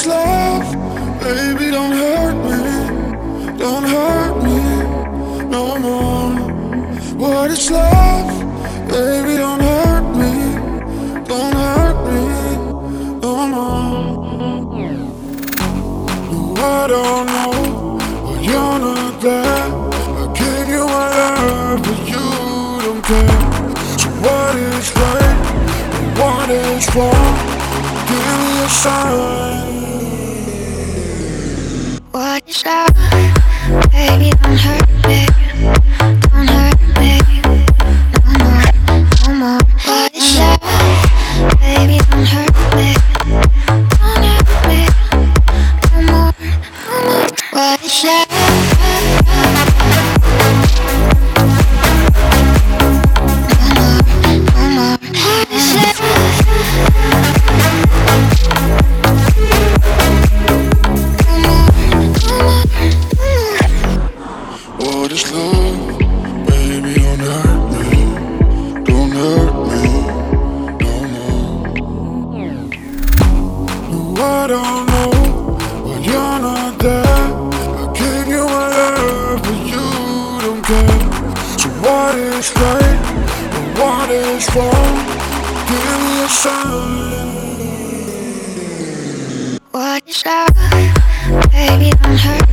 is love? Baby, don't hurt me. Don't hurt me no more. What is love? Baby, don't hurt me. Don't hurt me no more. No, I don't know, but you're not there. I gave you my love, but you don't care. So what is right and what is wrong? Give me a sign. What is love? Baby, don't hurt me. Don't hurt me no more, no more. What is love? Baby, don't hurt me. Don't hurt me no more, no more. What is love? What is love? Baby, don't hurt me. Don't hurt me no more. No, I don't know, but you're not there. I gave you my love, but you don't care. So what is right and what is wrong? Give me a sign. What is love? Baby, don't hurt